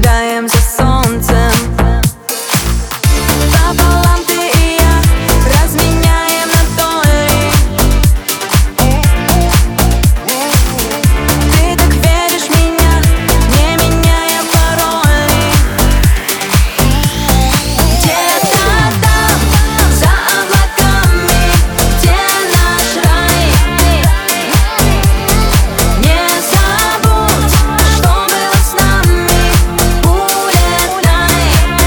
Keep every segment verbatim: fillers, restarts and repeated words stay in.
наблюдаем за солнцем. Пополам ты и я разменяем на доли. Ты так веришь в меня, не меняя пароли. Где-то там, за облаками, где наш рай. Не забудь, что было с нами. Улетай.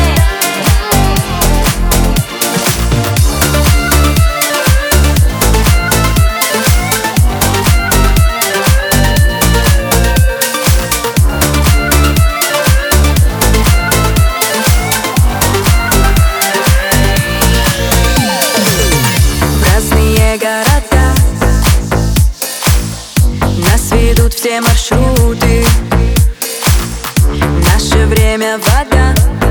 В разные города нас ведут все маршруты. Наше время — вода.